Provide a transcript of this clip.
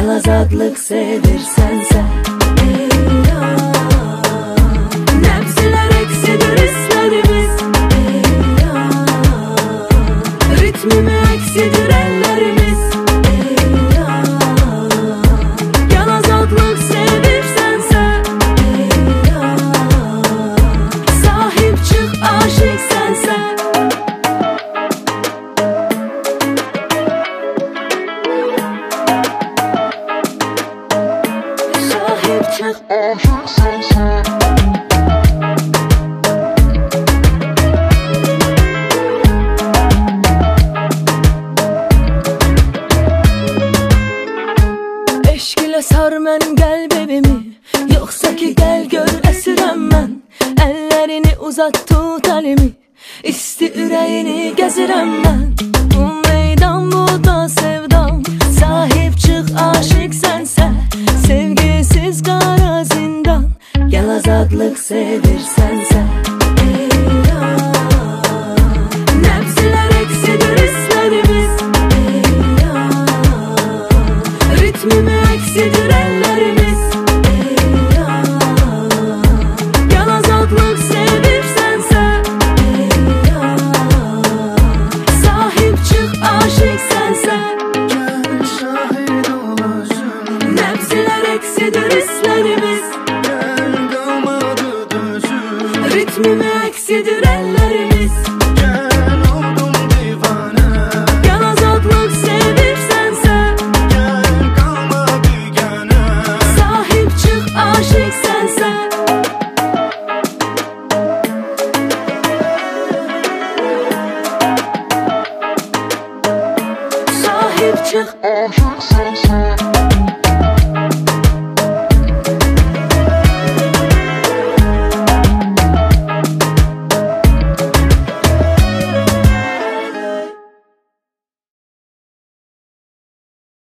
Gel azadlık sevirsen sen. Nebzeler eksidir hislerimiz. Ritmimi eksidir ellerimiz. Gel azadlık sevirsen sen. Sahip çık aşık sensen. Sahip çık aşık sensen. Eşk ile sar mənim qəlbimi, yoxsa ki gəl gör əsirəm mən. Əllərini uzat tut əlimi, isti ürəyini gəzirəm mən. Bu meydan bu da sevdam, sahib çıx aşık sənsə. Sevgisiz qara zindan, gəl azadlıq sevirsənsə. Nəbzlər eksidir hislərimiz. Ritmimi eksidir ellerimiz. Gel azadlık sevirsense. Sahip çık aşık sense. Gel şahit olasın. Nebzeler eksidir hislerimiz. Gel kalmadı düzüm. Ritmimi eksidir ellerimiz. Gel oldum divane. Gel azadlık sevirsense. Gel kalma bigane. Sahip çık aşık sense. Sahip çık Aşık sensin.